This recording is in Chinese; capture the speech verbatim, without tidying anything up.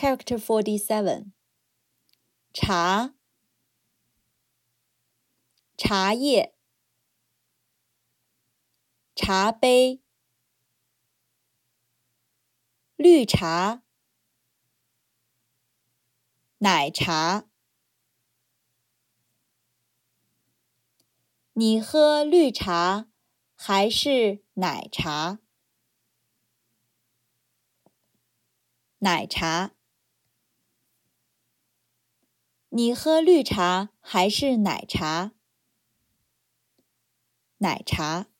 Character forty-seven. 茶，茶叶，茶杯，绿茶，奶茶。你喝绿茶还是奶茶？奶茶。你喝绿茶还是奶茶？奶茶。